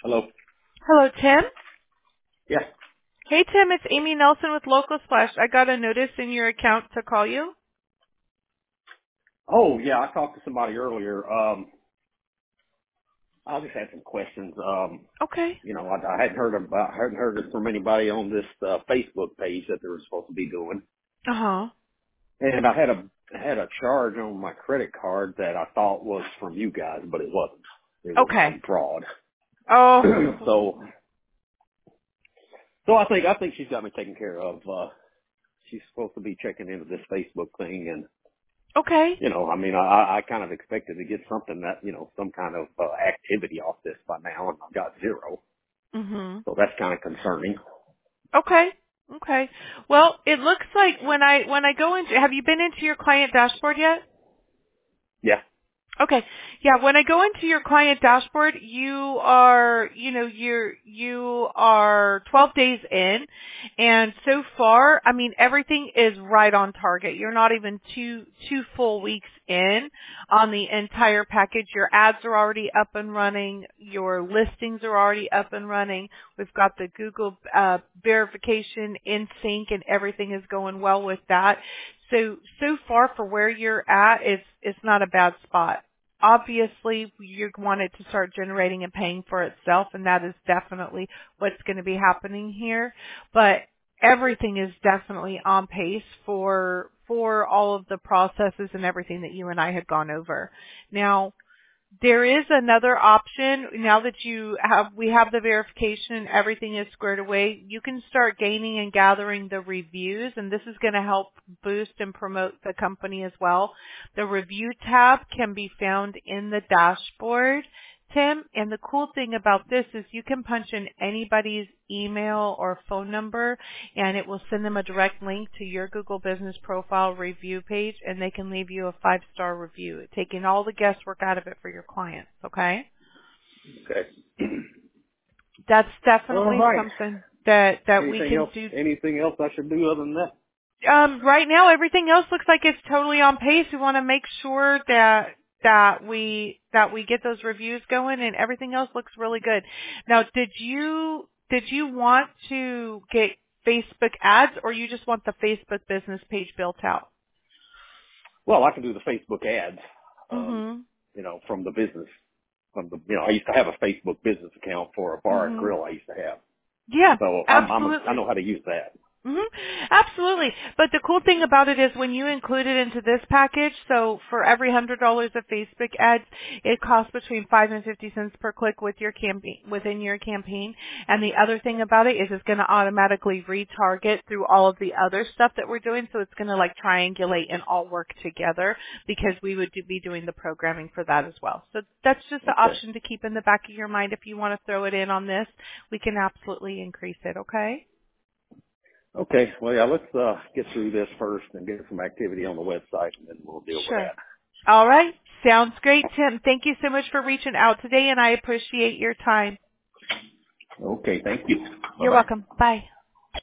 Hello. Hello, Tim. Yeah. Hey, Tim, it's Amy Nelson with Local Splash. I got a notice in your account to call you. Oh, yeah. I talked to somebody earlier. I just had some questions. Okay. I hadn't heard it from anybody on this Facebook page that they were supposed to be doing, Uh-huh. and I had a charge on my credit card that I thought was from you guys, but it wasn't. It was Okay. some fraud. Oh. So I think she's got me taken care of. She's supposed to be checking into this Facebook thing, and Okay. I kind of expected to get something that, some kind of activity off this by now, and I've got zero. Mhm. So that's kind of concerning. Okay. Okay. Well, it looks like when I go into, have you been into your client dashboard yet? Yeah. Okay. Yeah, when I go into your client dashboard, you are, you are 12 days in, and so far, I mean, everything is right on target. You're not even two full weeks in on the entire package. Your ads are already up and running. Your listings are already up and running. We've got the Google verification in sync, and everything is going well with that. So far for where you're at, it's not a bad spot. Obviously, you want it to start generating and paying for itself, and that is definitely what's going to be happening here. But everything is definitely on pace for all of the processes and everything that you and I had gone over. Now, there is another option. Now that we have the verification, everything is squared away, you can start gaining and gathering the reviews, and this is going to help boost and promote the company as well. The review tab can be found in the dashboard, Tim, and the cool thing about this is you can punch in anybody's email or phone number, and it will send them a direct link to your Google Business Profile review page, and they can leave you a 5-star review, taking all the guesswork out of it for your clients, okay? Okay. That's All definitely right. something that we Anything can else? do. Anything else I should do other than that? Right now, everything else looks like it's totally on pace. We want to make sure that we get those reviews going, and everything else looks really good. Now, did you want to get Facebook ads, or you just want the Facebook business page built out? Well, I can do the Facebook ads, Mhm. from the business. I used to have a Facebook business account for a bar and Mhm. grill I used to have. Yeah, So I absolutely. know how to use that. hmm Absolutely. But the cool thing about it is when you include it into this package, so for every $100 of Facebook ads, it costs between 5 and 50 cents per click with your campaign, within your campaign. And the other thing about it is it's going to automatically retarget through all of the other stuff that we're doing. So it's going to like triangulate and all work together because we would be doing the programming for that as well. So that's just an Okay. option to keep in the back of your mind. If you want to throw it in on this, we can absolutely increase it. Okay? Okay. Well, yeah, let's get through this first and get some activity on the website, and then we'll deal with Sure. that. All right. Sounds great, Tim. Thank you so much for reaching out today, and I appreciate your time. Okay. Thank you. You're Bye-bye. welcome. Bye.